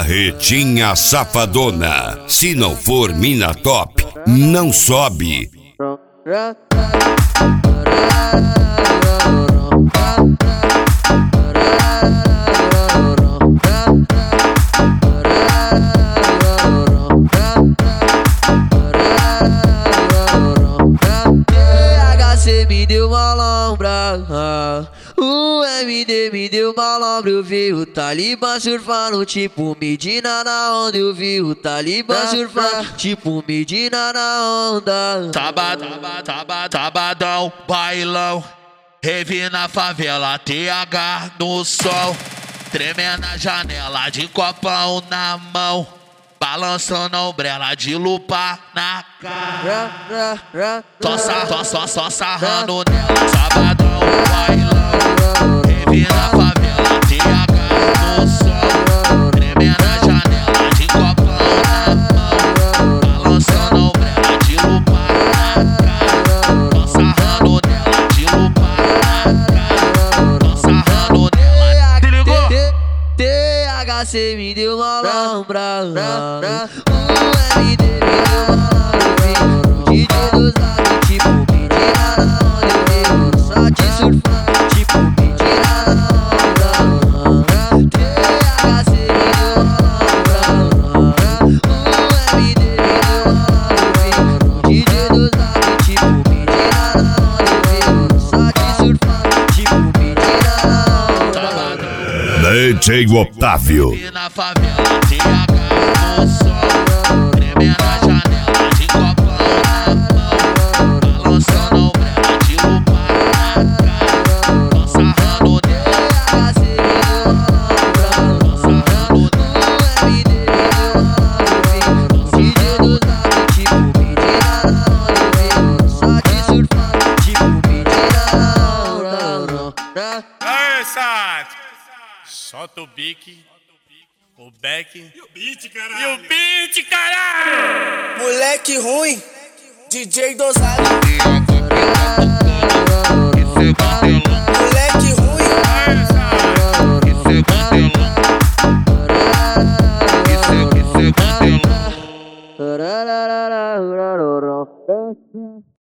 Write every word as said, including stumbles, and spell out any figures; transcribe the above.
Barretinha Safadona. Se não for mina top, não sobe. T H C me deu uma lombra, o M D me deu uma lombra. Eu vi o Talibã surfando tipo Medina na onda. Eu vi o Talibã surfando tipo Medina na onda. Sábado, sábado, sabadão, bailão, rave na favela, T H no sol, tremendo na janela de copão na mão, balançando a ombrela de lupa na cara. Só, só, só, só, só sarrando nela. Sabadão, bailão, rave na favela, T H no sol, tremendo na janela de copão na mão, balançando a ombrela de lupa na cara. Só sarrando nela de lupa na cara. Só sarrando nela. Se ligou? T H C me deu uma lombra, o M D me deu uma lombra. O D J dos lados tipo Medina na onda. Eu vi o Sati surfando tipo Medina na onda. T H C me deu uma lombra, o M D me deu uma lombra. O D J dos lados tipo Medina na onda. Eu vi o Sati surfando tipo Medina na onda. D J Otávio. Na favela, T H no sol, tremendo na janela de copão na mão, balançando a ombrela de lupa na cara. Tô sarrando nela. T H C me deu uma lombra, Tô sarrando nela. o M D me deu uma lombra. O D J dos lados tipo Medina na onda. Eu vi o Sati surfando tipo Medina na onda. Aê, Sati! Solta o bique, o back e o beat, caralho! E o beat, caralho! Moleque ruim, D J dosado. E a capeta tocando, e cê bateu